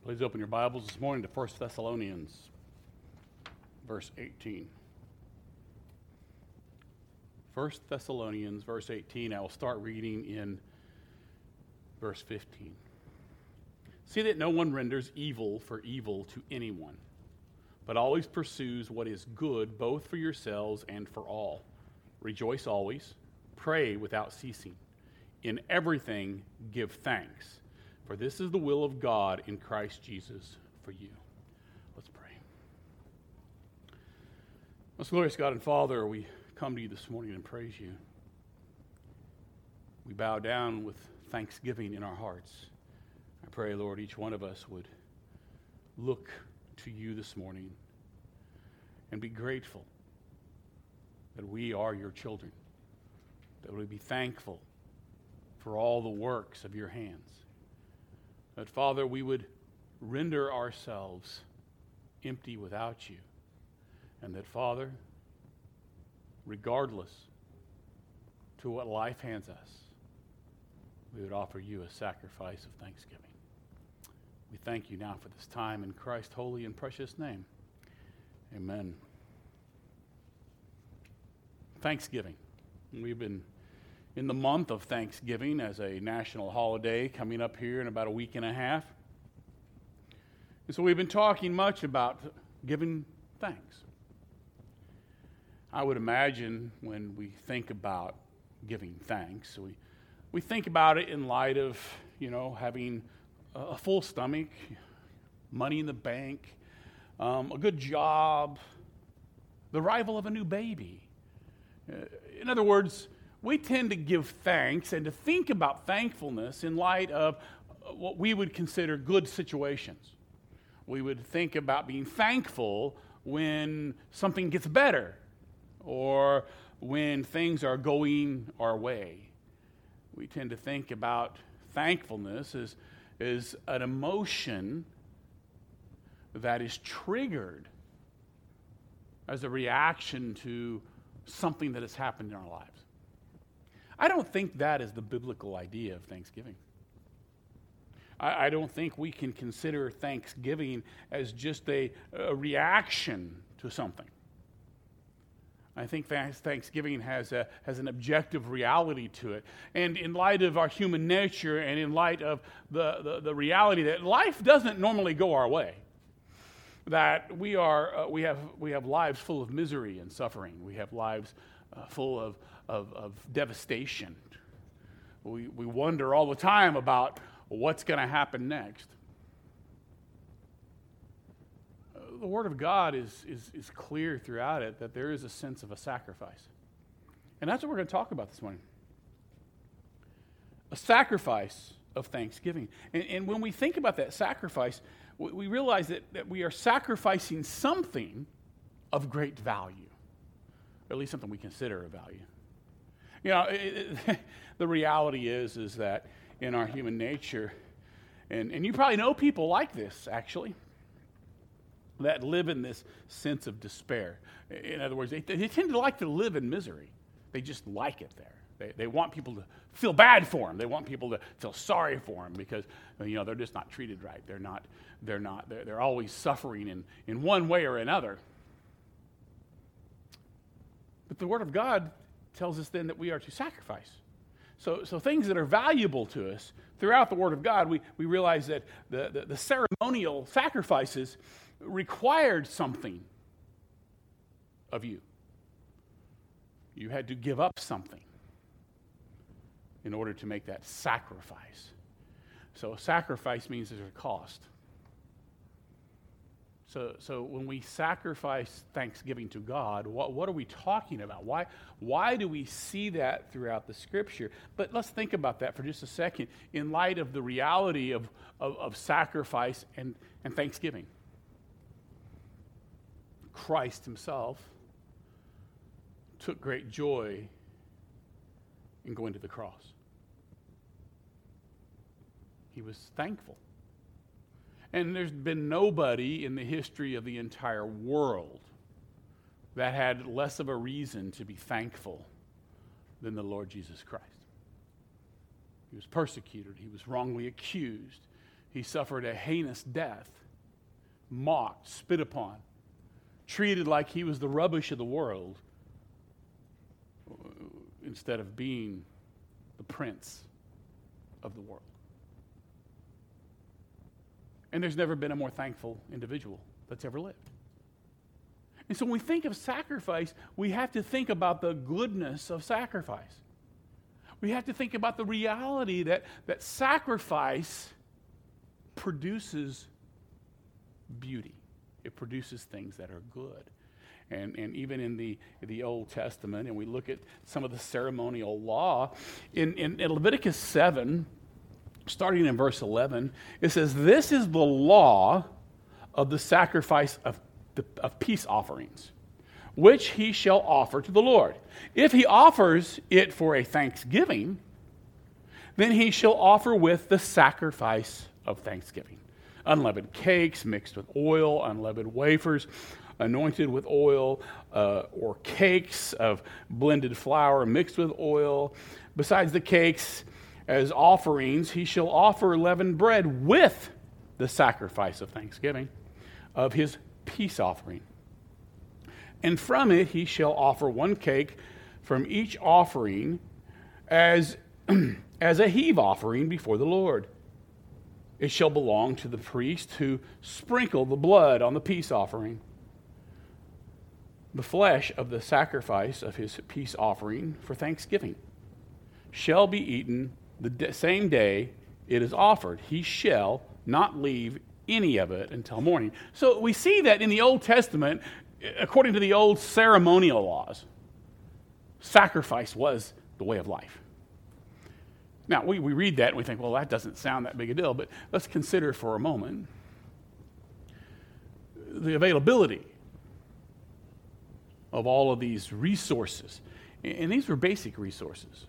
Please open your Bibles this morning to 1 Thessalonians, verse 18. 1 Thessalonians, verse 18. I will start reading in verse 15. See that no one renders evil for evil to anyone, but always pursues what is good both for yourselves and for all. Rejoice always, pray without ceasing. In everything give thanks, for this is the will of God in Christ Jesus for you. Let's pray. Most glorious God and Father, we come to you this morning and praise you. We bow down with thanksgiving in our hearts. I pray, Lord, each one of us would look to you this morning and be grateful that we are your children, that we be thankful for all the works of your hands. That, Father, we would render ourselves empty without you. And that, Father, regardless to what life hands us, we would offer you a sacrifice of thanksgiving. We thank you now for this time in Christ's holy and precious name. Amen. Thanksgiving. We've been in the month of Thanksgiving as a national holiday coming up here in about a week and a half. And so we've been talking much about giving thanks. I would imagine when we think about giving thanks, we think about it in light of, having a full stomach, money in the bank, a good job, the arrival of a new baby. In other words, we tend to give thanks and to think about thankfulness in light of what we would consider good situations. We would think about being thankful when something gets better or when things are going our way. We tend to think about thankfulness as an emotion that is triggered as a reaction to something that has happened in our lives. I don't think that is the biblical idea of Thanksgiving. I don't think we can consider Thanksgiving as just a reaction to something. I think Thanksgiving has an objective reality to it. And in light of our human nature and in light of the reality that life doesn't normally go our way, that we have lives full of misery and suffering. We have lives full of devastation. We wonder all the time about what's going to happen next. The Word of God is clear throughout it that there is a sense of a sacrifice. And that's what we're going to talk about this morning. A sacrifice of thanksgiving. And when we think about that sacrifice, we realize that we are sacrificing something of great value, or at least something we consider of value. The reality is that in our human nature, and you probably know people like this, actually, that live in this sense of despair. In other words, they tend to like to live in misery. They just like it there. They want people to feel bad for them. They want people to feel sorry for them because they're just not treated right. They're always suffering in one way or another. But the Word of God tells us then that we are to sacrifice. So things that are valuable to us throughout the Word of God, we realize that the ceremonial sacrifices required something of you. You had to give up something in order to make that sacrifice. So a sacrifice means there's a cost. So when we sacrifice thanksgiving to God, what are we talking about? Why do we see that throughout the Scripture? But let's think about that for just a second in light of the reality of sacrifice and thanksgiving. Christ himself took great joy in going to the cross. He was thankful. And there's been nobody in the history of the entire world that had less of a reason to be thankful than the Lord Jesus Christ. He was persecuted. He was wrongly accused. He suffered a heinous death, mocked, spit upon, treated like he was the rubbish of the world instead of being the prince of the world. And there's never been a more thankful individual that's ever lived. And so when we think of sacrifice, we have to think about the goodness of sacrifice. We have to think about the reality that sacrifice produces beauty. It produces things that are good. And even in the Old Testament, and we look at some of the ceremonial law, in Leviticus 7, starting in verse 11, it says, "This is the law of the sacrifice of peace offerings, which he shall offer to the Lord. If he offers it for a thanksgiving, then he shall offer with the sacrifice of thanksgiving unleavened cakes mixed with oil, unleavened wafers anointed with oil, or cakes of blended flour mixed with oil. Besides the cakes as offerings, he shall offer leavened bread with the sacrifice of thanksgiving of his peace offering. And from it he shall offer one cake from each offering as a heave offering before the Lord. It shall belong to the priest who sprinkle the blood on the peace offering. The flesh of the sacrifice of his peace offering for thanksgiving shall be eaten the same day it is offered. He shall not leave any of it until morning." So we see that in the Old Testament, according to the old ceremonial laws, sacrifice was the way of life. Now, we read that and we think, well, that doesn't sound that big a deal, but let's consider for a moment the availability of all of these resources. And these were basic resources.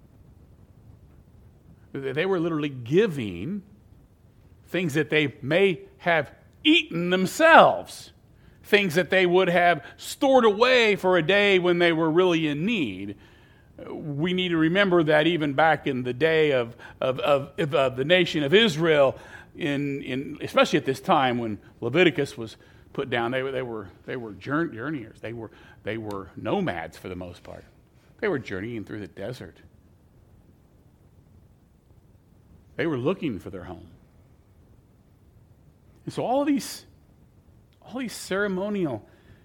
They were literally giving things that they may have eaten themselves, things that they would have stored away for a day when they were really in need. We need to remember that even back in the day of the nation of Israel, especially at this time when Leviticus was put down, they were journeyers. They were nomads for the most part. They were journeying through the desert. They were looking for their home. And so all these ceremonial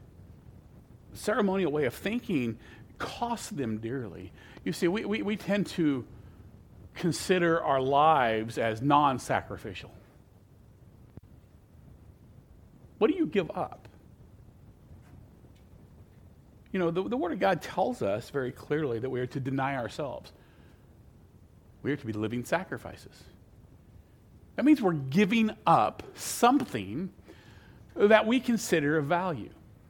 way of thinking cost them dearly. You see, we tend to consider our lives as non-sacrificial. What do you give up? You know, the Word of God tells us very clearly that we are to deny ourselves. We are to be living sacrifices. That means we're giving up something that we consider of value.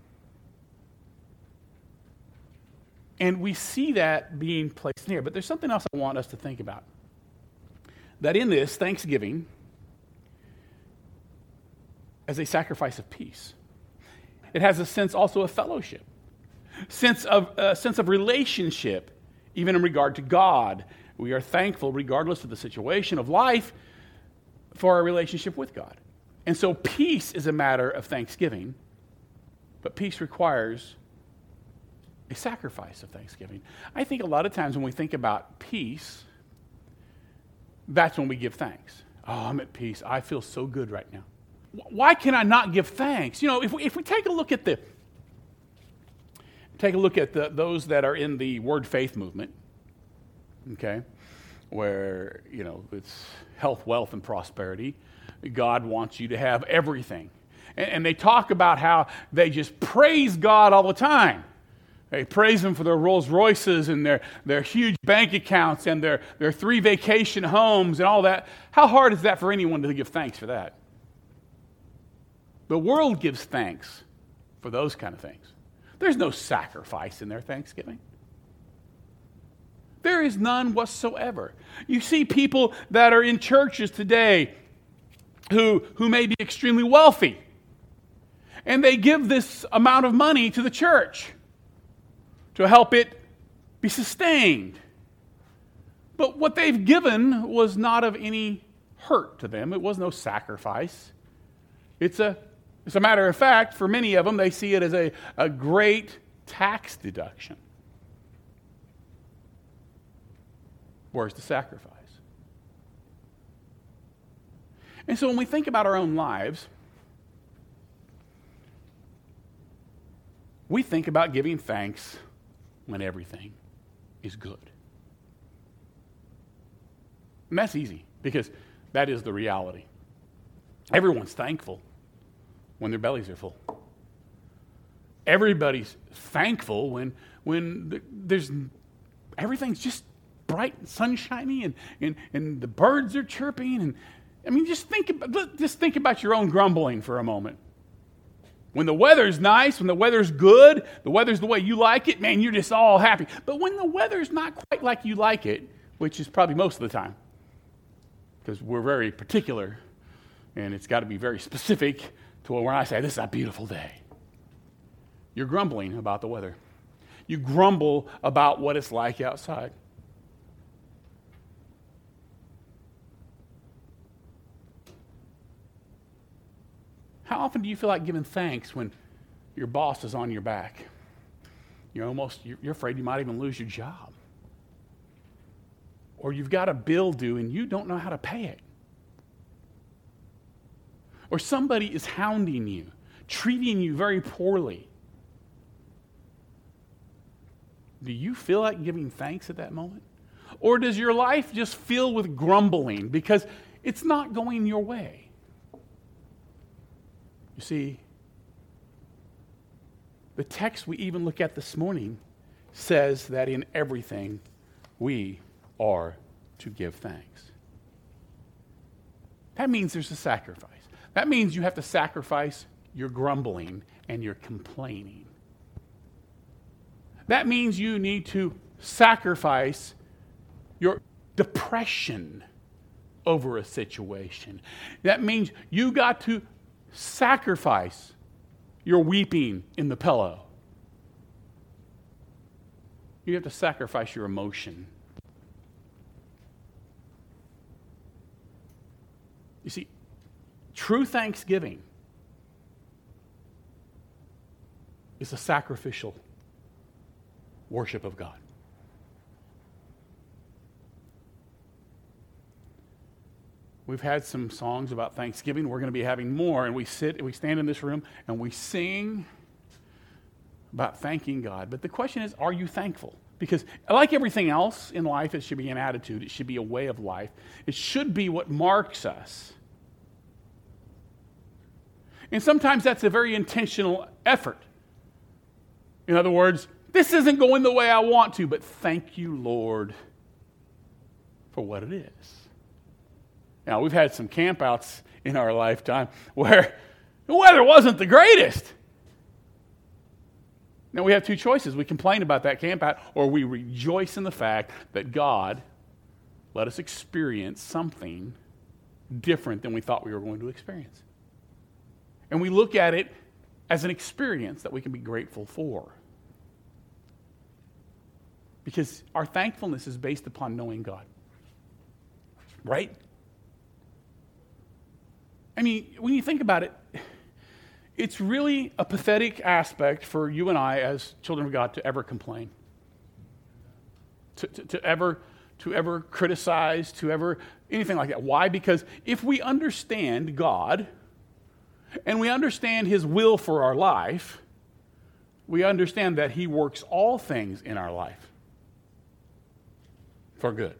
And we see that being placed here. But there's something else I want us to think about. That in this, Thanksgiving, as a sacrifice of peace, it has a sense also of fellowship, sense of relationship, even in regard to God. We are thankful, regardless of the situation of life, for our relationship with God. And so peace is a matter of thanksgiving, but peace requires a sacrifice of thanksgiving. I think a lot of times when we think about peace, that's when we give thanks. Oh, I'm at peace. I feel so good right now. Why can I not give thanks? You know, if we take a look at those that are in the Word Faith movement, okay, where, you know, it's health, wealth, and prosperity. God wants you to have everything. And they talk about how they just praise God all the time. They praise Him for their Rolls Royces and their huge bank accounts and their 3 vacation homes and all that. How hard is that for anyone to give thanks for that? The world gives thanks for those kind of things. There's no sacrifice in their thanksgiving. There is none whatsoever. You see people that are in churches today who may be extremely wealthy, and they give this amount of money to the church to help it be sustained. But what they've given was not of any hurt to them. It was no sacrifice. It's a matter of fact, for many of them, they see it as a great tax deduction. Where's the sacrifice? And so when we think about our own lives, we think about giving thanks when everything is good. And that's easy because that is the reality. Everyone's thankful when their bellies are full. Everybody's thankful when there's everything's just bright and sunshiny and the birds are chirping. And I mean, just think about your own grumbling for a moment. When the weather's nice, when the weather's good, the weather's the way you like it, man, you're just all happy. But when the weather's not quite like you like it, which is probably most of the time, because we're very particular, and it's got to be very specific to when I say, this is a beautiful day. You're grumbling about the weather. You grumble about what it's like outside. How often do you feel like giving thanks when your boss is on your back? You're afraid you might even lose your job. Or you've got a bill due and you don't know how to pay it. Or somebody is hounding you, treating you very poorly. Do you feel like giving thanks at that moment? Or does your life just fill with grumbling because it's not going your way? You see, the text we even look at this morning says that in everything we are to give thanks. That means there's a sacrifice. That means you have to sacrifice your grumbling and your complaining. That means you need to sacrifice your depression over a situation. That means you got to sacrifice your weeping in the pillow. You have to sacrifice your emotion. You see, true thanksgiving is a sacrificial worship of God. We've had some songs about Thanksgiving. We're going to be having more, and we stand in this room, and we sing about thanking God. But the question is, are you thankful? Because like everything else in life, it should be an attitude. It should be a way of life. It should be what marks us. And sometimes that's a very intentional effort. In other words, this isn't going the way I want to, but thank you, Lord, for what it is. Now, we've had some campouts in our lifetime where the weather wasn't the greatest. Now, we have two choices. We complain about that campout, or we rejoice in the fact that God let us experience something different than we thought we were going to experience. And we look at it as an experience that we can be grateful for. Because our thankfulness is based upon knowing God. Right? I mean, when you think about it, it's really a pathetic aspect for you and I as children of God to ever complain. To ever criticize, to ever anything like that. Why? Because if we understand God and we understand His will for our life, we understand that He works all things in our life for good.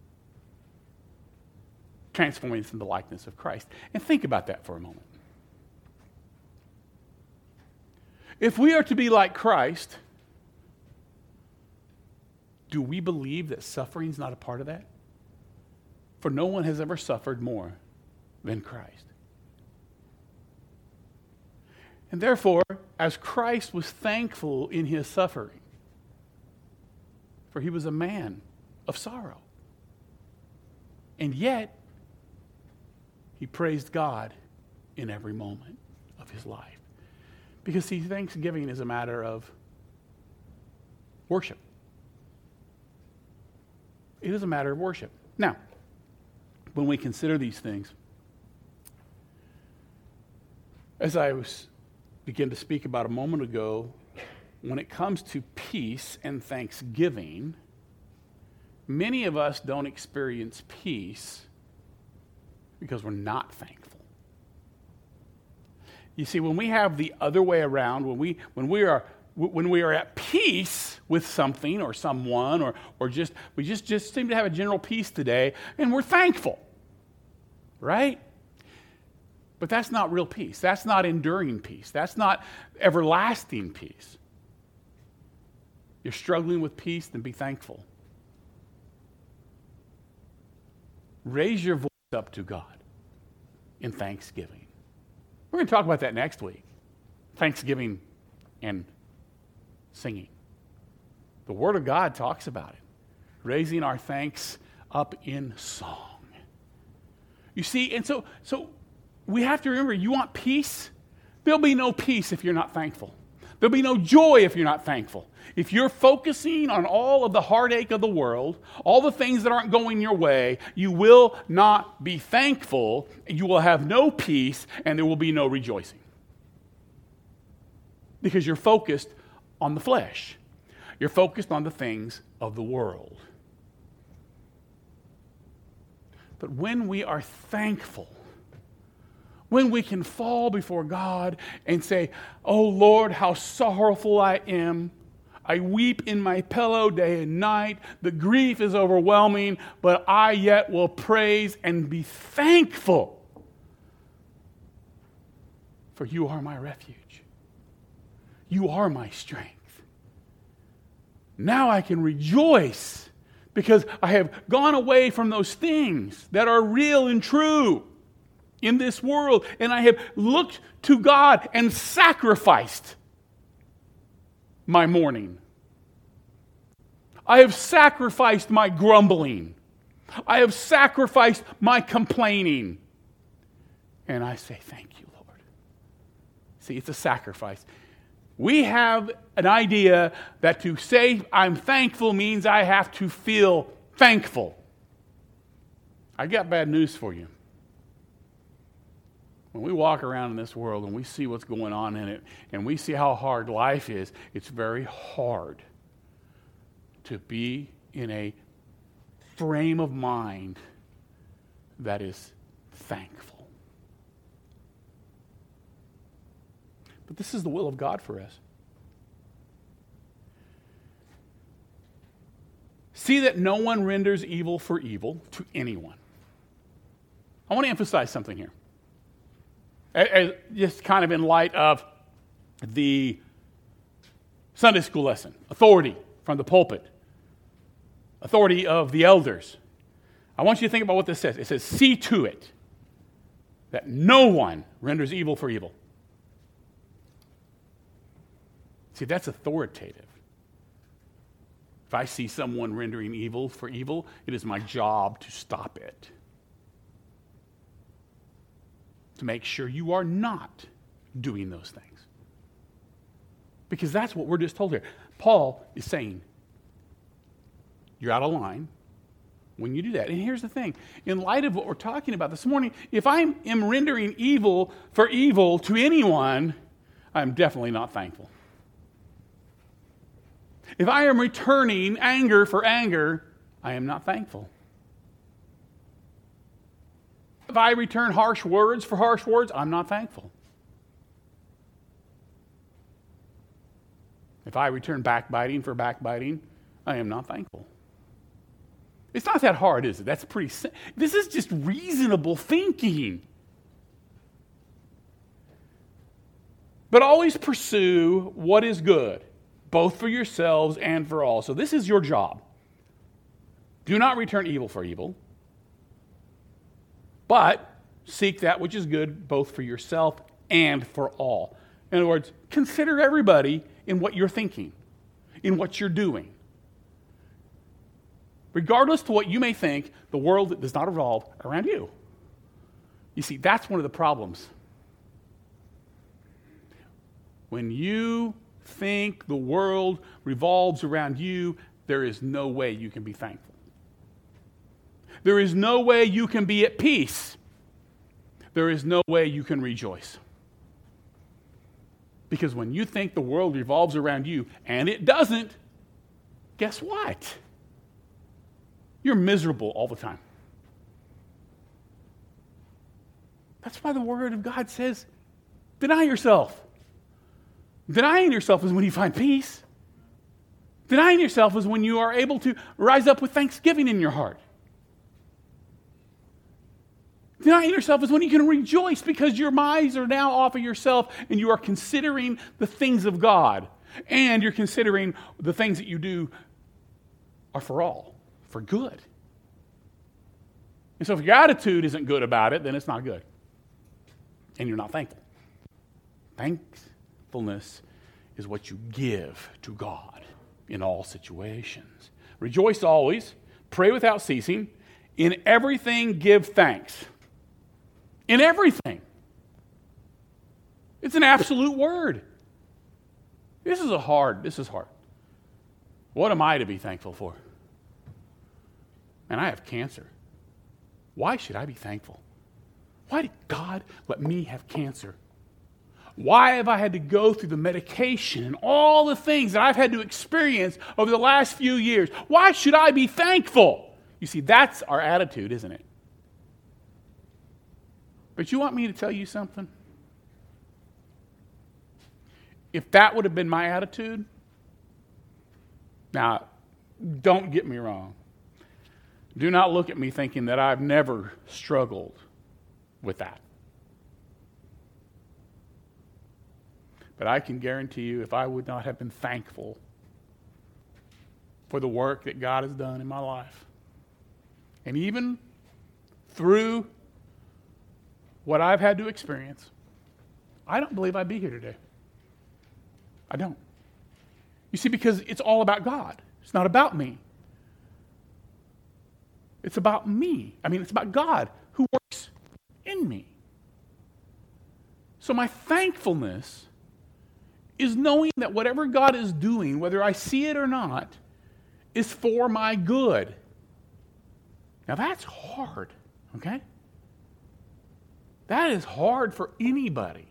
Transforming us into the likeness of Christ. And think about that for a moment. If we are to be like Christ, do we believe that suffering is not a part of that? For no one has ever suffered more than Christ. And therefore, as Christ was thankful in His suffering, for He was a man of sorrow, and yet He praised God in every moment of His life. Because, see, thanksgiving is a matter of worship. It is a matter of worship. Now, when we consider these things, as I began to speak about a moment ago, when it comes to peace and thanksgiving, many of us don't experience peace because we're not thankful. You see, when we have the other way around, when we are at peace with something or someone, or we just seem to have a general peace today, and we're thankful, right? But that's not real peace. That's not enduring peace. That's not everlasting peace. You're struggling with peace, then be thankful. Raise your voice up to God in thanksgiving. We're going to talk about that next week. Thanksgiving and singing. The Word of God talks about it. Raising our thanks up in song. You see, and so we have to remember, you want peace? There'll be no peace if you're not thankful. There'll be no joy if you're not thankful. If you're focusing on all of the heartache of the world, all the things that aren't going your way, you will not be thankful, you will have no peace, and there will be no rejoicing. Because you're focused on the flesh. You're focused on the things of the world. But when we are thankful, when we can fall before God and say, "Oh Lord, how sorrowful I am. I weep in my pillow day and night. The grief is overwhelming, but I yet will praise and be thankful. For you are my refuge. You are my strength. Now I can rejoice because I have gone away from those things that are real and true in this world, and I have looked to God and sacrificed my mourning. I have sacrificed my grumbling. I have sacrificed my complaining. And I say, thank you, Lord. See, it's a sacrifice. We have an idea that to say I'm thankful means I have to feel thankful. I got bad news for you. When we walk around in this world and we see what's going on in it and we see how hard life is, it's very hard to be in a frame of mind that is thankful. But this is the will of God for us. See that no one renders evil for evil to anyone. I want to emphasize something here. Just kind of in light of the Sunday school lesson, authority from the pulpit, authority of the elders. I want you to think about what this says. It says, see to it that no one renders evil for evil. See, that's authoritative. If I see someone rendering evil for evil, it is my job to stop it. To make sure you are not doing those things. Because that's what we're just told here. Paul is saying, you're out of line when you do that. And here's the thing. In light of what we're talking about this morning, if I am rendering evil for evil to anyone, I'm definitely not thankful. If I am returning anger for anger, I am not thankful. If I return harsh words for harsh words, I'm not thankful. If I return backbiting for backbiting, I am not thankful. It's not that hard, is it? That's this is just reasonable thinking. But always pursue what is good, both for yourselves and for all. So this is your job. Do not return evil for evil, but seek that which is good both for yourself and for all. In other words, consider everybody in what you're thinking, in what you're doing. Regardless to what you may think, the world does not revolve around you. You see, that's one of the problems. When you think the world revolves around you, there is no way you can be thankful. there is no way you can be at peace. There is no way you can rejoice. Because when you think the world revolves around you, and it doesn't, guess what? You're miserable all the time. That's why the Word of God says, deny yourself. Denying yourself is when you find peace. Denying yourself is when you are able to rise up with thanksgiving in your heart. Denying yourself is when you can rejoice because your minds are now off of yourself and you are considering the things of God. And you're considering the things that you do are for all, for good. And so if your attitude isn't good about it, then it's not good. And you're not thankful. Thankfulness is what you give to God in all situations. Rejoice always, pray without ceasing, in everything give thanks. In everything. It's an absolute word. This is hard. What am I to be thankful for? And I have cancer. Why should I be thankful? Why did God let me have cancer? Why have I had to go through the medication and all the things that I've had to experience over the last few years? Why should I be thankful? You see, that's our attitude, isn't it? But you want me to tell you something? If that would have been my attitude, now, don't get me wrong. Do not look at me thinking that I've never struggled with that. But I can guarantee you, if I would not have been thankful for the work that God has done in my life, and even through what I've had to experience, I don't believe I'd be here today. I don't. You see, because it's all about God. It's not about me. It's about me. It's about God who works in me. So my thankfulness is knowing that whatever God is doing, whether I see it or not, is for my good. Now that's hard, okay? That is hard for anybody.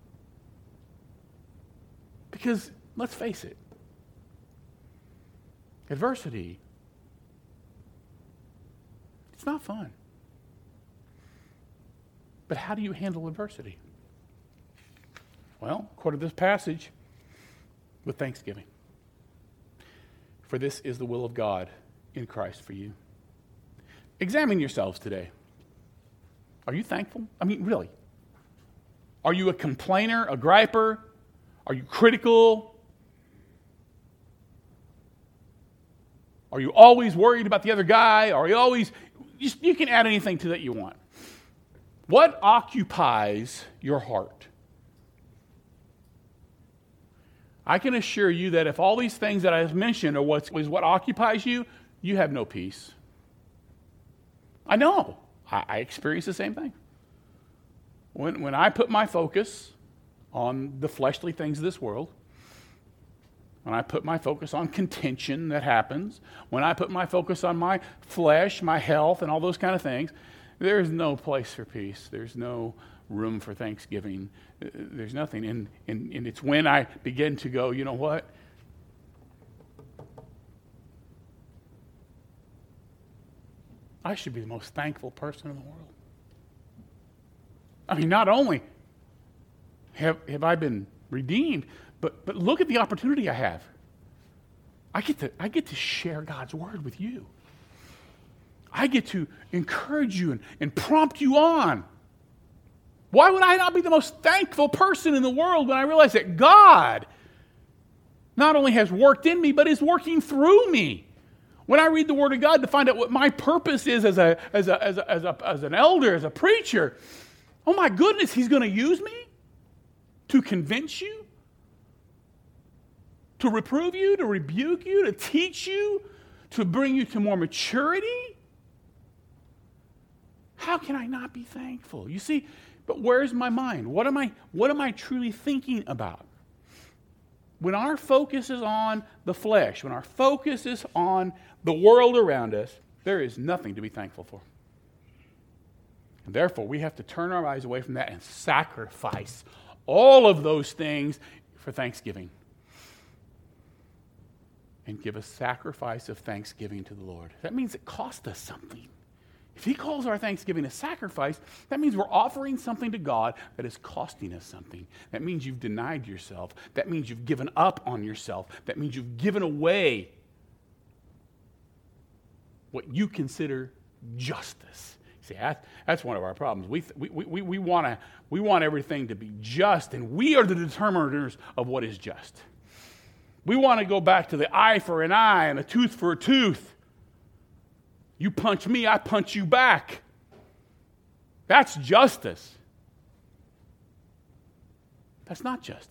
Because, let's face it, adversity, it's not fun. But how do you handle adversity? Well, according to this passage, with thanksgiving. For this is the will of God in Christ for you. Examine yourselves today. Are you thankful? Really. Are you a complainer, a griper? Are you critical? Are you always worried about the other guy? Are you always... You can add anything to that you want. What occupies your heart? I can assure you that if all these things that I have mentioned are what occupies you, you have no peace. I know. I experience the same thing. When I put my focus on the fleshly things of this world, when I put my focus on contention that happens, when I put my focus on my flesh, my health, and all those kind of things, there's no place for peace. There's no room for thanksgiving. There's nothing. And it's when I begin to go, you know what? I should be the most thankful person in the world. Not only have I been redeemed, but look at the opportunity I have. I get to share God's word with you. I get to encourage you and prompt you on. Why would I not be the most thankful person in the world when I realize that God not only has worked in me, but is working through me? When I read the Word of God to find out what my purpose is as an elder, as a preacher, oh my goodness, He's going to use me to convince you, to reprove you, to rebuke you, to teach you, to bring you to more maturity. How can I not be thankful? You see, but where's my mind? What am I truly thinking about? When our focus is on the flesh, when our focus is on the world around us, there is nothing to be thankful for. And therefore, we have to turn our eyes away from that and sacrifice all of those things for Thanksgiving. And give a sacrifice of thanksgiving to the Lord. That means it cost us something. If he calls our thanksgiving a sacrifice, that means we're offering something to God that is costing us something. That means you've denied yourself. That means you've given up on yourself. That means you've given away what you consider justice. See, that's one of our problems. We want everything to be just, and we are the determiners of what is just. We want to go back to the eye for an eye and a tooth for a tooth. You punch me, I punch you back. That's justice. That's not justice.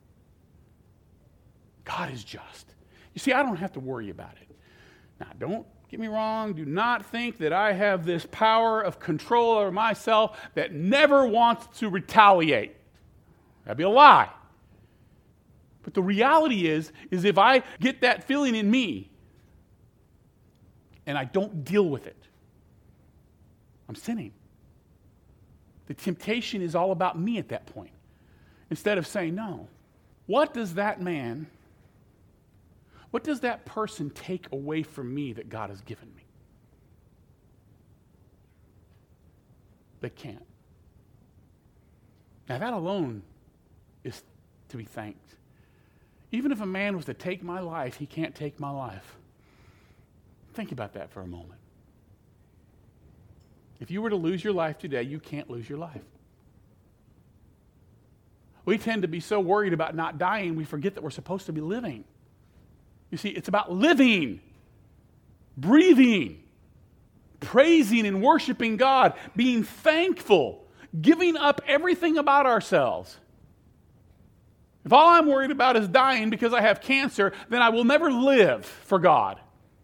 God is just. You see, I don't have to worry about it. Now, don't get me wrong. Do not think that I have this power of control over myself that never wants to retaliate. That'd be a lie. But the reality is if I get that feeling in me and I don't deal with it, I'm sinning. The temptation is all about me at that point. Instead of saying, no, what does that person take away from me that God has given me? They can't. Now that alone is to be thanked. Even if a man was to take my life, he can't take my life. Think about that for a moment. If you were to lose your life today, you can't lose your life. We tend to be so worried about not dying, we forget that we're supposed to be living. You see, it's about living, breathing, praising and worshiping God, being thankful, giving up everything about ourselves. If all I'm worried about is dying because I have cancer, then I will never live for God.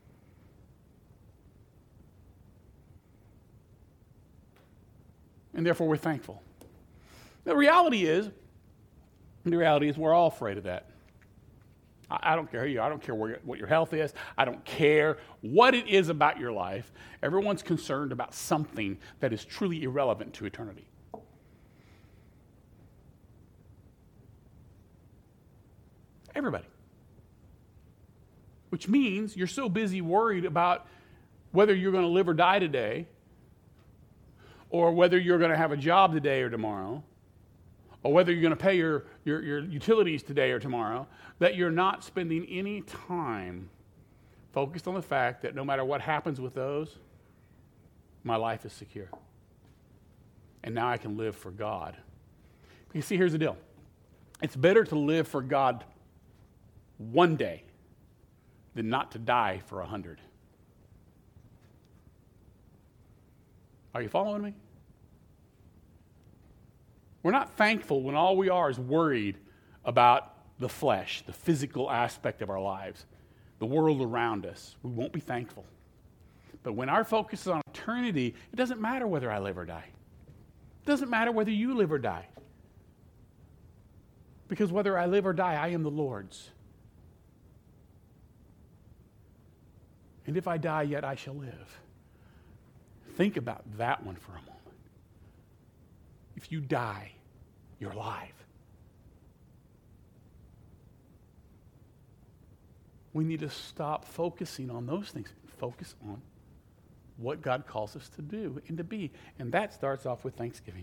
And therefore we're thankful. The reality is we're all afraid of that. I don't care who you are. I don't care what your health is. I don't care what it is about your life. Everyone's concerned about something that is truly irrelevant to eternity. Everybody. Which means you're so busy worried about whether you're going to live or die today, or whether you're going to have a job today or tomorrow, or whether you're going to pay your utilities today or tomorrow, that you're not spending any time focused on the fact that no matter what happens with those, my life is secure. And now I can live for God. You see, here's the deal. It's better to live for God one day than not to die for 100. Are you following me? We're not thankful when all we are is worried about the flesh, the physical aspect of our lives, the world around us. We won't be thankful. But when our focus is on eternity, it doesn't matter whether I live or die. It doesn't matter whether you live or die. Because whether I live or die, I am the Lord's. And if I die, yet I shall live. Think about that one for a moment. If you die, you're alive. We need to stop focusing on those things. Focus on what God calls us to do and to be. And that starts off with thanksgiving.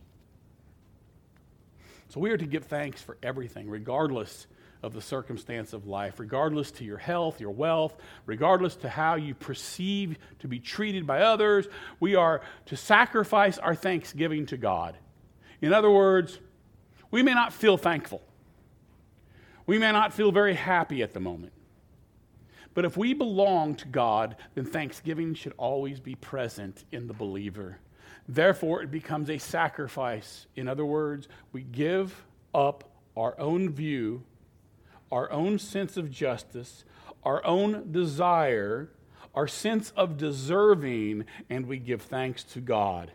So we are to give thanks for everything, regardless of the circumstance of life, regardless to your health, your wealth, regardless to how you perceive to be treated by others. We are to sacrifice our thanksgiving to God. In other words, we may not feel thankful. We may not feel very happy at the moment. But if we belong to God, then thanksgiving should always be present in the believer. Therefore, it becomes a sacrifice. In other words, we give up our own view, our own sense of justice, our own desire, our sense of deserving, and we give thanks to God.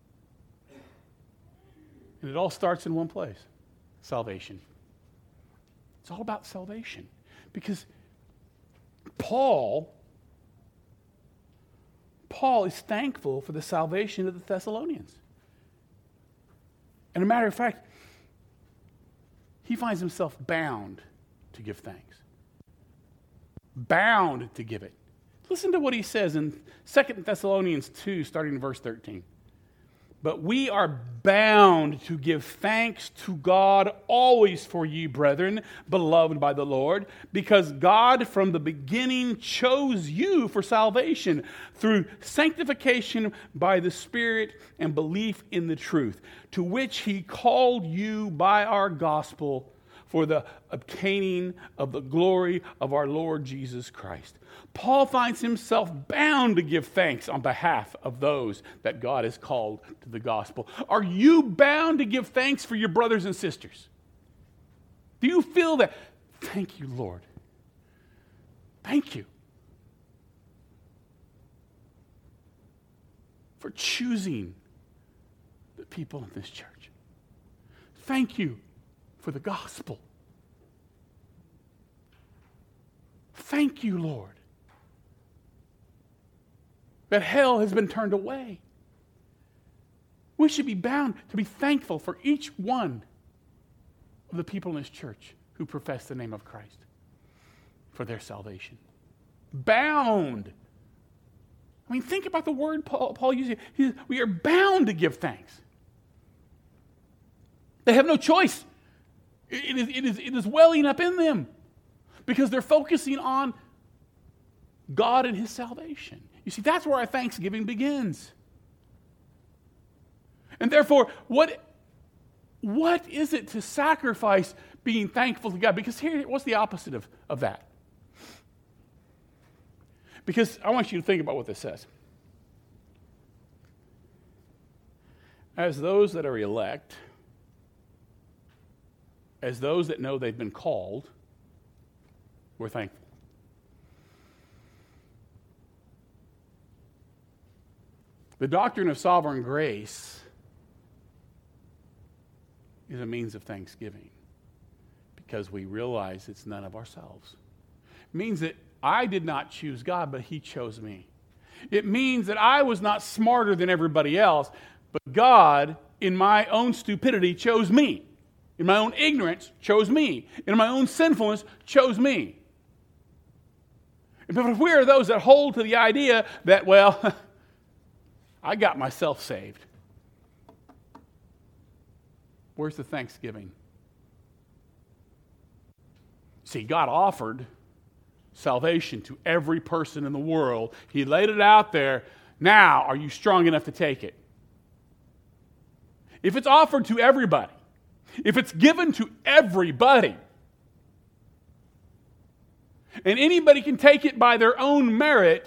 And it all starts in one place, salvation. It's all about salvation. Because Paul Paul is thankful for the salvation of the Thessalonians. And a matter of fact, he finds himself bound to give thanks. Bound to give it. Listen to what he says in 2 Thessalonians 2, starting in verse 13. But we are bound to give thanks to God always for you, brethren, beloved by the Lord, because God from the beginning chose you for salvation through sanctification by the Spirit and belief in the truth, to which he called you by our gospel for the obtaining of the glory of our Lord Jesus Christ. Paul finds himself bound to give thanks on behalf of those that God has called to the gospel. Are you bound to give thanks for your brothers and sisters? Do you feel that? Thank you, Lord. Thank you for choosing the people in this church. Thank you for the gospel. Thank you, Lord, that hell has been turned away. We should be bound to be thankful for each one of the people in this church who profess the name of Christ for their salvation. Bound. I mean, think about the word Paul uses. We are bound to give thanks. They have no choice. It is welling up in them because they're focusing on God and his salvation. You see, that's where our thanksgiving begins. And therefore, what is it to sacrifice being thankful to God? Because here, what's the opposite of that? Because I want you to think about what this says. As those that are elect, as those that know they've been called, we're thankful. The doctrine of sovereign grace is a means of thanksgiving because we realize it's none of ourselves. It means that I did not choose God, but he chose me. It means that I was not smarter than everybody else, but God, in my own stupidity, chose me. In my own ignorance, chose me. In my own sinfulness, chose me. But if we are those that hold to the idea that, well, I got myself saved, where's the thanksgiving? See, God offered salvation to every person in the world. He laid it out there. Now, are you strong enough to take it? If it's offered to everybody, if it's given to everybody, and anybody can take it by their own merit,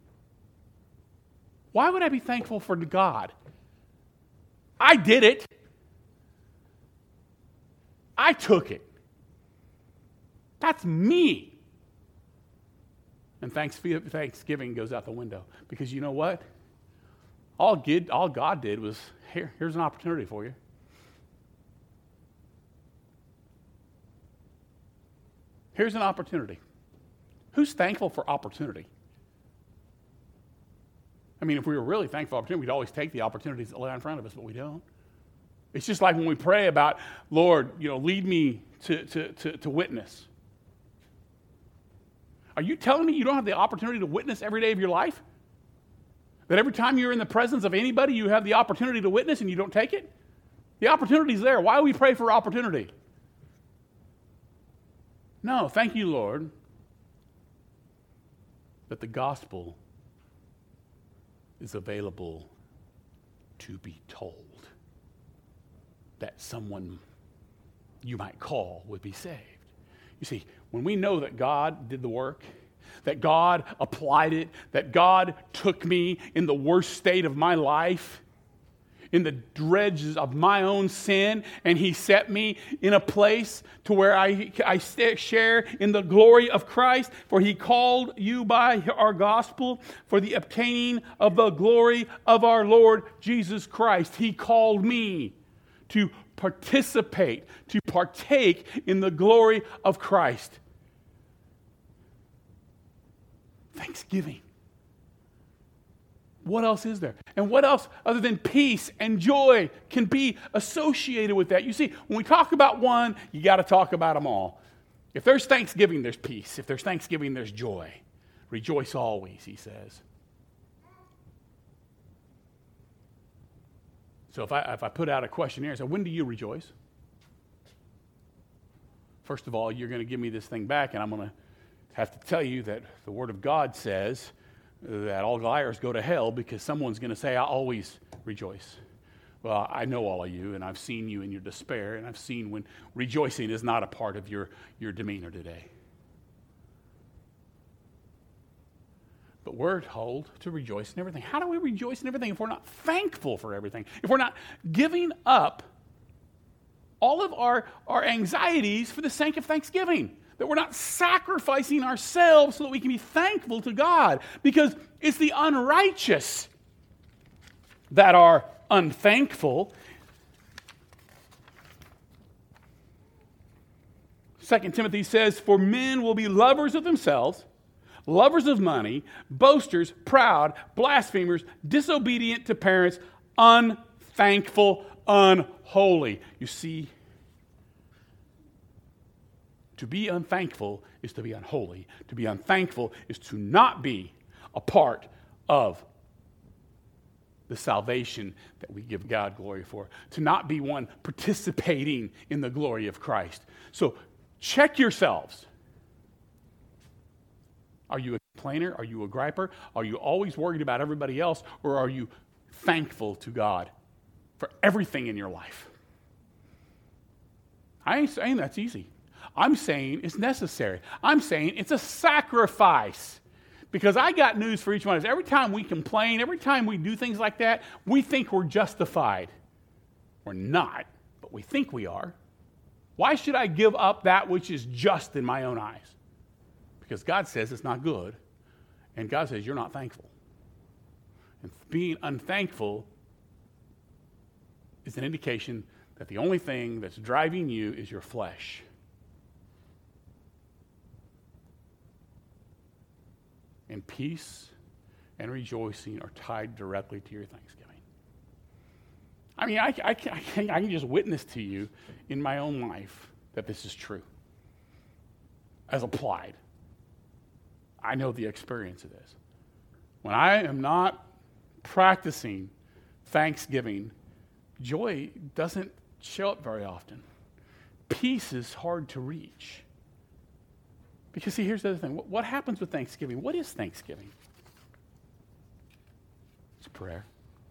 why would I be thankful for God? I did it. I took it. That's me. And thanksgiving goes out the window. Because you know what? All God did was, here's an opportunity for you. Here's an opportunity. Who's thankful for opportunity? I mean, if we were really thankful for opportunity, we'd always take the opportunities that lie in front of us, but we don't. It's just like when we pray about, Lord, lead me to witness. Are you telling me you don't have the opportunity to witness every day of your life? That every time you're in the presence of anybody, you have the opportunity to witness and you don't take it? The opportunity's there. Why do we pray for opportunity? No, thank you, Lord, that the gospel is available to be told, that someone you might call would be saved. You see, when we know that God did the work, that God applied it, that God took me in the worst state of my life, in the dregs of my own sin, and he set me in a place to where I share in the glory of Christ, for he called you by our gospel for the obtaining of the glory of our Lord Jesus Christ. He called me to participate, to partake in the glory of Christ. Thanksgiving. What else is there? And what else other than peace and joy can be associated with that? You see, when we talk about one, you got to talk about them all. If there's thanksgiving, there's peace. If there's thanksgiving, there's joy. Rejoice always, he says. So if I put out a questionnaire and say, when do you rejoice? First of all, you're going to give me this thing back, and I'm going to have to tell you that the Word of God says that all liars go to hell because someone's going to say, I always rejoice. Well, I know all of you, and I've seen you in your despair, and I've seen when rejoicing is not a part of your demeanor today. But we're told to rejoice in everything. How do we rejoice in everything if we're not thankful for everything? If we're not giving up all of our anxieties for the sake of thanksgiving? That we're not sacrificing ourselves so that we can be thankful to God. Because it's the unrighteous that are unthankful. 2 Timothy says, for men will be lovers of themselves, lovers of money, boasters, proud, blasphemers, disobedient to parents, unthankful, unholy. You see, to be unthankful is to be unholy. To be unthankful is to not be a part of the salvation that we give God glory for. To not be one participating in the glory of Christ. So check yourselves. Are you a complainer? Are you a griper? Are you always worried about everybody else? Or are you thankful to God for everything in your life? I ain't saying that's easy. I'm saying it's necessary. I'm saying it's a sacrifice. Because I got news for each one of us. Every time we complain, every time we do things like that, we think we're justified. We're not, but we think we are. Why should I give up that which is just in my own eyes? Because God says it's not good, and God says you're not thankful. And being unthankful is an indication that the only thing that's driving you is your flesh. And peace and rejoicing are tied directly to your thanksgiving. I mean, I can just witness to you in my own life that this is true. As applied. I know the experience of this. When I am not practicing thanksgiving, joy doesn't show up very often. Peace is hard to reach. Because see, here's the other thing. What happens with Thanksgiving? What is Thanksgiving? It's prayer.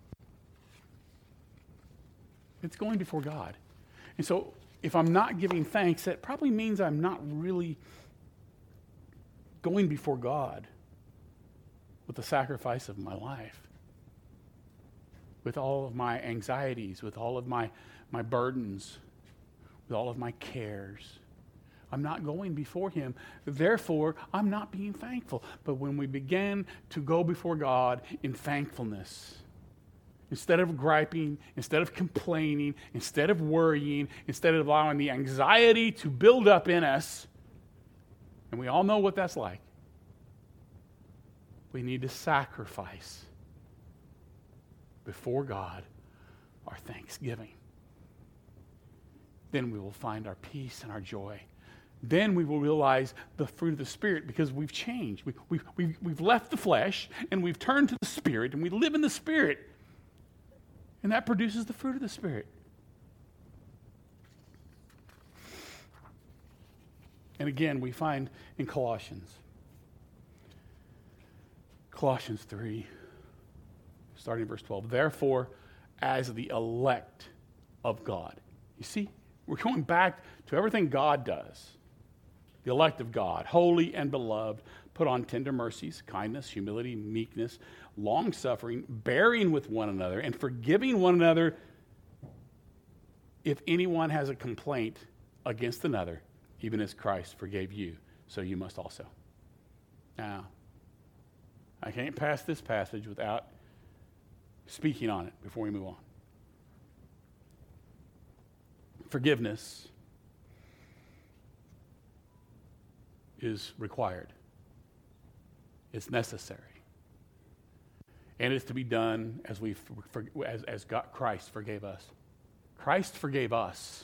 It's going before God. And so if I'm not giving thanks, that probably means I'm not really going before God with the sacrifice of my life, with all of my anxieties, with all of my burdens, with all of my cares. I'm not going before him. Therefore, I'm not being thankful. But when we begin to go before God in thankfulness, instead of griping, instead of complaining, instead of worrying, instead of allowing the anxiety to build up in us, and we all know what that's like, we need to sacrifice before God our thanksgiving. Then we will find our peace and our joy. Then we will realize the fruit of the Spirit because we've changed. We've left the flesh and we've turned to the Spirit and we live in the Spirit. And that produces the fruit of the Spirit. And again, we find in Colossians 3, starting in verse 12, therefore, as the elect of God. You see, we're going back to everything God does. The elect of God, holy and beloved, put on tender mercies, kindness, humility, meekness, long-suffering, bearing with one another, and forgiving one another if anyone has a complaint against another, even as Christ forgave you, so you must also. Now, I can't pass this passage without speaking on it before we move on. Forgiveness is required. It's necessary. And it's to be done as Christ forgave us. Christ forgave us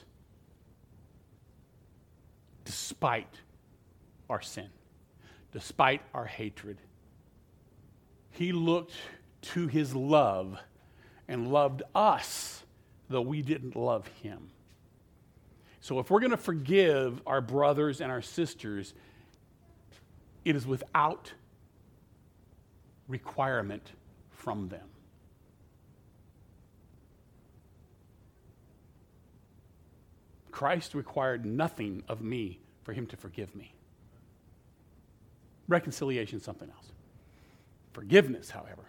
despite our sin, despite our hatred. He looked to his love and loved us, though we didn't love him. So if we're going to forgive our brothers and our sisters, it is without requirement from them. Christ required nothing of me for him to forgive me. Reconciliation is something else. Forgiveness, however,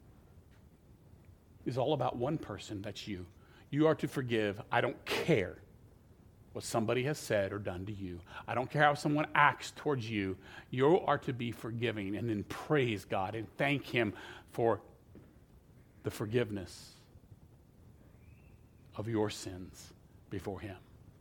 is all about one person, that's you. You are to forgive. I don't care what somebody has said or done to you. I don't care how someone acts towards you. You are to be forgiving and then praise God and thank him for the forgiveness of your sins before him.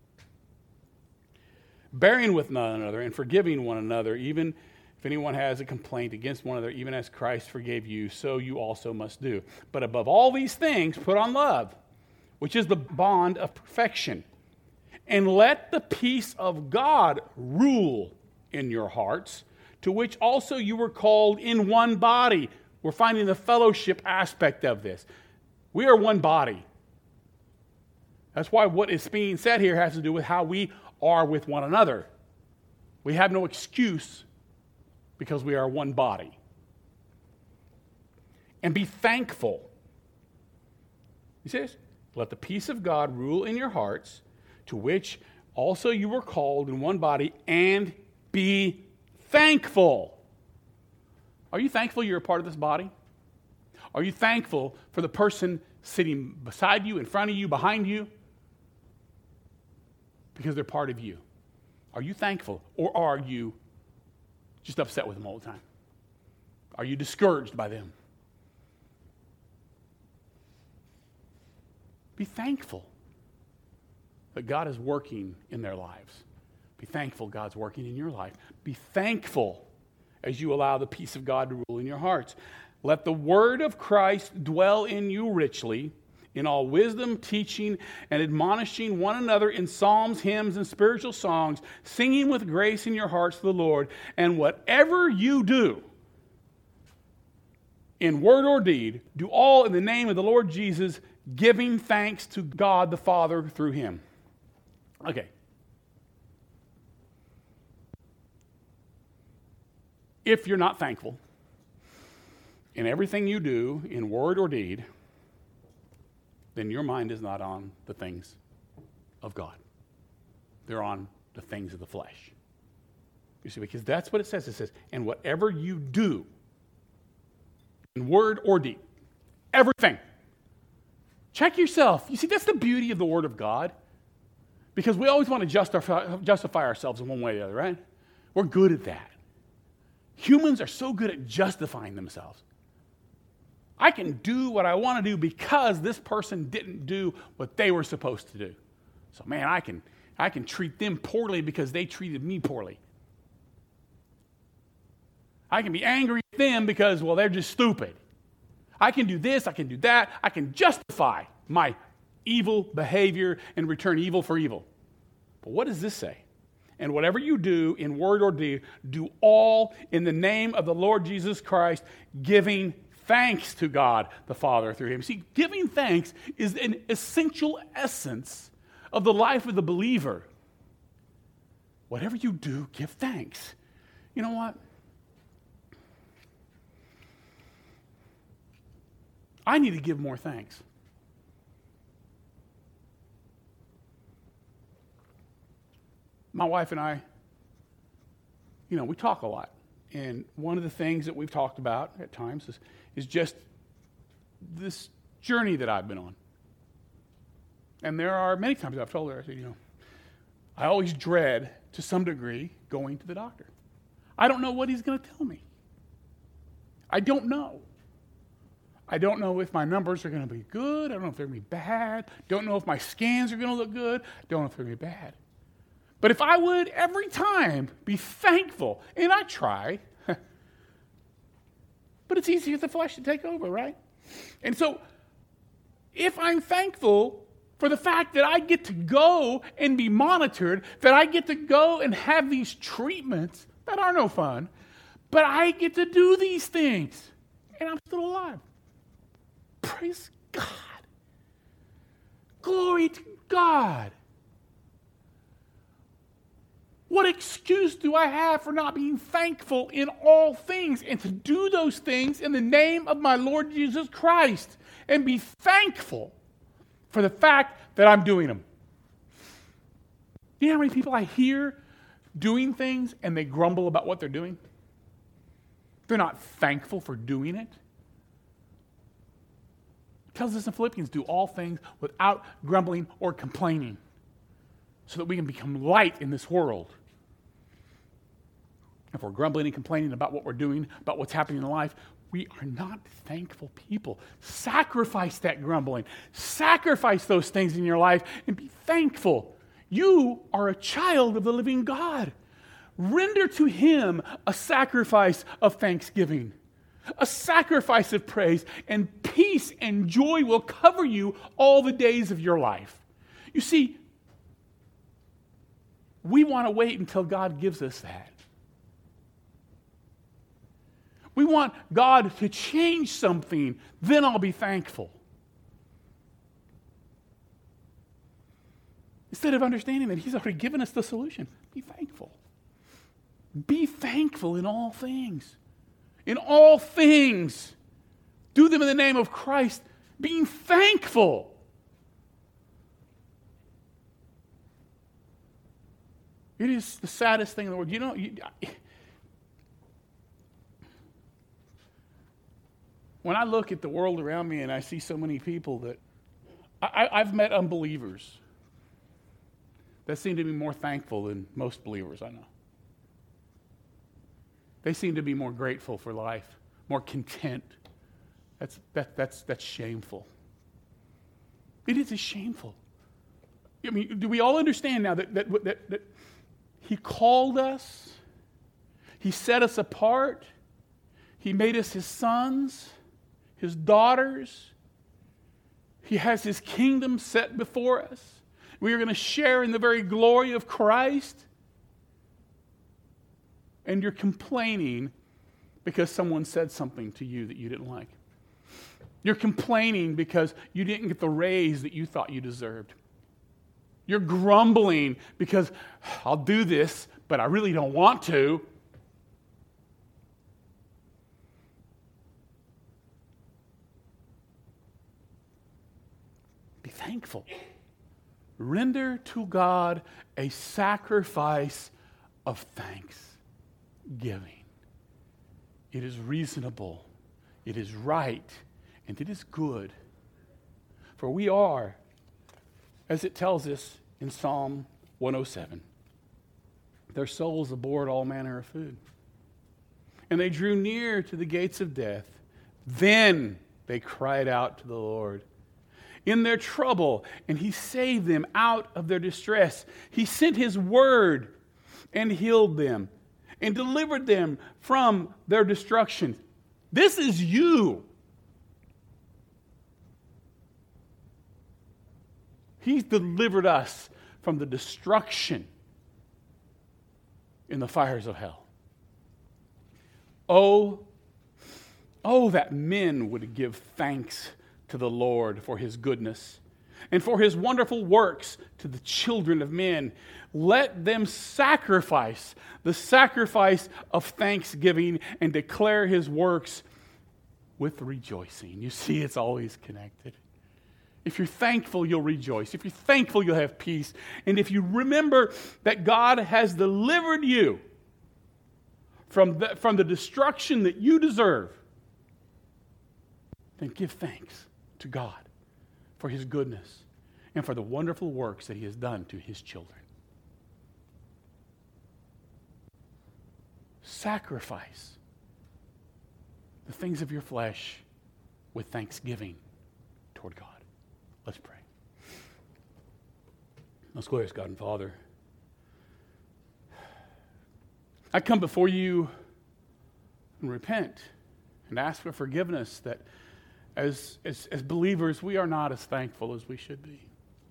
Bearing with one another and forgiving one another, even if anyone has a complaint against one another, even as Christ forgave you, so you also must do. But above all these things, put on love, which is the bond of perfection. And let the peace of God rule in your hearts, to which also you were called in one body. We're finding the fellowship aspect of this. We are one body. That's why what is being said here has to do with how we are with one another. We have no excuse because we are one body. And be thankful. He says, let the peace of God rule in your hearts, to which also you were called in one body, and be thankful. Are you thankful you're a part of this body? Are you thankful for the person sitting beside you, in front of you, behind you? Because they're part of you. Are you thankful, or are you just upset with them all the time? Are you discouraged by them? Be thankful that God is working in their lives. Be thankful God's working in your life. Be thankful as you allow the peace of God to rule in your hearts. Let the word of Christ dwell in you richly, in all wisdom, teaching, and admonishing one another in psalms, hymns, and spiritual songs, singing with grace in your hearts to the Lord. And whatever you do, in word or deed, do all in the name of the Lord Jesus, giving thanks to God the Father through him. Okay. If you're not thankful in everything you do, in word or deed, then your mind is not on the things of God. They're on the things of the flesh. You see, because that's what it says. It says, and whatever you do, in word or deed, everything. Check yourself. You see, that's the beauty of the Word of God. Because we always want to justify ourselves in one way or the other, right? We're good at that. Humans are so good at justifying themselves. I can do what I want to do because this person didn't do what they were supposed to do. So, man, I can treat them poorly because they treated me poorly. I can be angry at them because, well, they're just stupid. I can do this, I can do that. I can justify my evil behavior and return evil for evil. But what does this say? And whatever you do in word or deed, do all in the name of the Lord Jesus Christ, giving thanks to God the Father through him. See, giving thanks is an essential essence of the life of the believer. Whatever you do, give thanks. You know what? I need to give more thanks. My wife and I, we talk a lot. And one of the things that we've talked about at times is just this journey that I've been on. And there are many times I've told her, I said, I always dread, to some degree, going to the doctor. I don't know what he's going to tell me. I don't know. I don't know if my numbers are going to be good. I don't know if they're going to be bad. Don't know if my scans are going to look good. Don't know if they're going to be bad. But if I would every time be thankful, and I try, But it's easy for the flesh to take over, right? And so, if I'm thankful for the fact that I get to go and be monitored, that I get to go and have these treatments that are no fun, but I get to do these things, and I'm still alive. Praise God. Glory to God. What excuse do I have for not being thankful in all things and to do those things in the name of my Lord Jesus Christ and be thankful for the fact that I'm doing them? Do you know how many people I hear doing things and they grumble about what they're doing? They're not thankful for doing it. It tells us in Philippians, do all things without grumbling or complaining so that we can become light in this world. If we're grumbling and complaining about what we're doing, about what's happening in life, we are not thankful people. Sacrifice that grumbling. Sacrifice those things in your life and be thankful. You are a child of the living God. Render to Him a sacrifice of thanksgiving, a sacrifice of praise, and peace and joy will cover you all the days of your life. You see, we want to wait until God gives us that. We want God to change something, then I'll be thankful. Instead of understanding that He's already given us the solution, be thankful. Be thankful in all things. In all things. Do them in the name of Christ, being thankful. It is the saddest thing in the world. You know, when I look at the world around me and I see so many people that I've met unbelievers that seem to be more thankful than most believers I know. They seem to be more grateful for life, more content. That's shameful. It is shameful. I mean, do we all understand now that He called us, He set us apart, He made us His sons, His daughters. He has His kingdom set before us. We are going to share in the very glory of Christ. And you're complaining because someone said something to you that you didn't like. You're complaining because you didn't get the raise that you thought you deserved. You're grumbling because I'll do this, but I really don't want to. Be thankful. Render to God a sacrifice of thanksgiving. It is reasonable, it is right, and it is good. For we are, as it tells us in Psalm 107, their souls abhorred all manner of food. And they drew near to the gates of death. Then they cried out to the Lord in their trouble, and He saved them out of their distress. He sent His word and healed them and delivered them from their destruction. This is you. He's delivered us from the destruction in the fires of hell. Oh, that men would give thanks to the Lord for His goodness and for His wonderful works to the children of men. Let them sacrifice the sacrifice of thanksgiving and declare His works with rejoicing. You see, it's always connected. If you're thankful, you'll rejoice. If you're thankful, you'll have peace. And if you remember that God has delivered you from the destruction that you deserve, then give thanks to God for His goodness and for the wonderful works that He has done to His children. Sacrifice the things of your flesh with thanksgiving toward God. Let's pray. Most glorious God and Father, I come before you and repent and ask for forgiveness that as believers, we are not as thankful as we should be.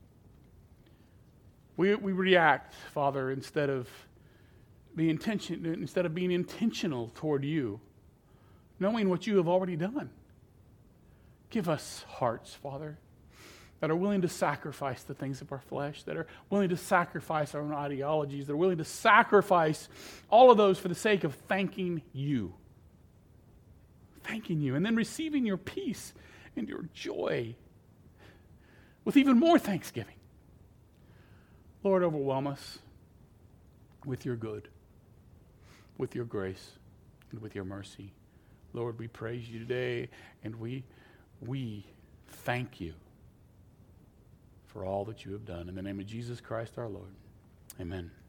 We react, Father, instead of being intentional toward you, knowing what you have already done. Give us hearts, Father, that are willing to sacrifice the things of our flesh, that are willing to sacrifice our own ideologies, that are willing to sacrifice all of those for the sake of thanking you. Thanking you, and then receiving your peace and your joy with even more thanksgiving. Lord, overwhelm us with your good, with your grace, and with your mercy. Lord, we praise you today, and we thank you for all that you have done. In the name of Jesus Christ our Lord, amen.